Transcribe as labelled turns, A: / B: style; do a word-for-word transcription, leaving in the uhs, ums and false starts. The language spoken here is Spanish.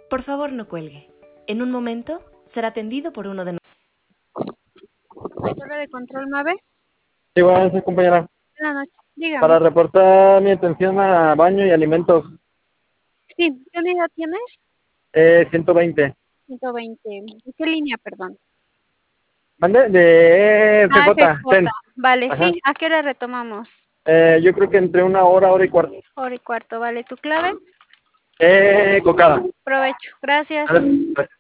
A: Por favor, no cuelgue. En un momento será atendido por uno de nosotros.
B: Torre de control nueve.
C: Sí, buenas noches, compañera.
B: Buenas noches. Dígame.
C: Para reportar mi atención a baño y alimentos,
B: Sí, ¿qué unidad tienes?
C: eh, ciento veinte.
B: ciento veinte. ¿De qué línea, perdón?
C: ¿Mande? De
B: Ah,
C: F J,
B: F J.
C: ten.
B: Vale,
C: Ajá.
B: sí. ¿A qué hora retomamos?
C: Eh, yo creo que entre una hora, hora y cuarto.
B: Hora y cuarto, vale. ¿Tu clave?
C: Eh, cocada.
B: Provecho. Gracias.
C: A ver,